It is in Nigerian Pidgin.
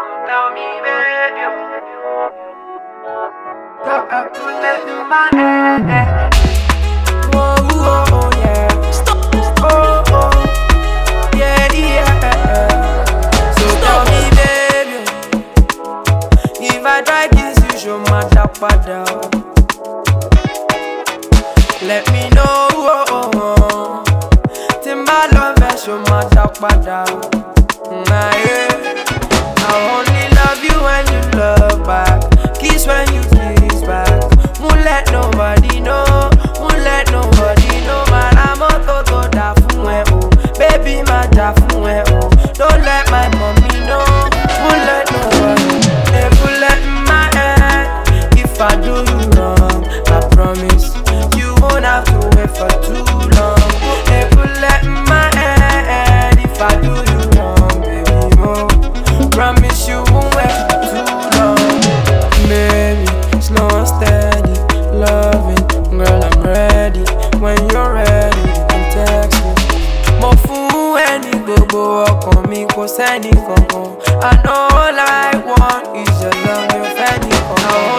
tell me, baby. Got a bullet in my head. Whoa, whoa, oh, yeah. Stop. Oh, oh. Yeah, yeah. So tell me, baby. If I try kiss you, show my tapada. Let me know. Oh, oh, oh. Timba love, show my tapada. I only love you when you love back. Kiss when you kiss back. Won't let nobody know. Won't let nobody know. Man, I'm a toto da fun oh. Baby, my da fun oh. Don't let my mommy know. Won't let nobody. A bullet in my head. If I do you wrong, I promise you won't have to wait for too long. A bullet in my head. If I do you wrong, baby, more. Promise you won't wait for too long. Baby, slow and steady, loving, girl, I'm ready. When you're ready, you can text me. Mo fún ẹni gbogbo ọkàn mi kò sẹ́ni kankan. I know all I want is your love, your fẹ́ nìkan.